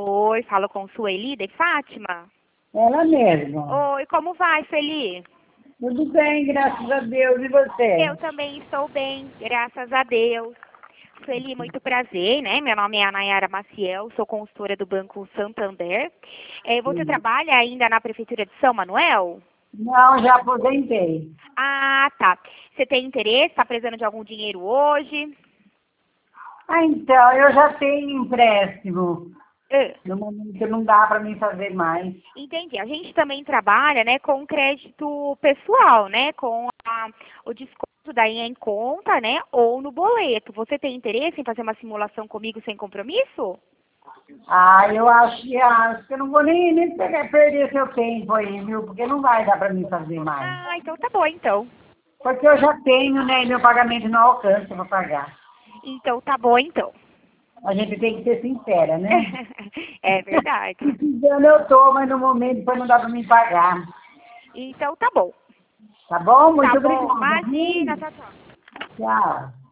Oi, falo com Sueli de Fátima. Ela mesma. Oi, como vai, Sueli? Tudo bem, graças a Deus. E você? Eu também estou bem, graças a Deus. Sueli, muito prazer, né? Meu nome é Nayara Maciel, sou consultora do Banco Santander. Você Sim. trabalha ainda na Prefeitura de São Manuel? Não, já aposentei. Ah, tá. Você tem interesse? Está precisando de algum dinheiro hoje? Então, eu já tenho empréstimo. Ah, No momento não dá para mim fazer mais. entendi. A gente também trabalha, né, com crédito pessoal, né, com o desconto daí em conta, né, ou no boleto. Você tem interesse em fazer uma simulação comigo sem compromisso? Eu acho que eu não vou nem perder seu tempo aí, viu? Porque não vai dar para mim fazer mais. Ah, então tá bom, então. Porque eu já tenho, né? E meu pagamento não alcança para pagar. Então tá bom, então. A gente tem que ser sincera, né? É verdade. Precisando eu tô, mas no momento depois não dá para me pagar. Então tá bom. Tá bom? Tá Muito bom. obrigada, Imagina, viu? tchau, tchau. Tchau.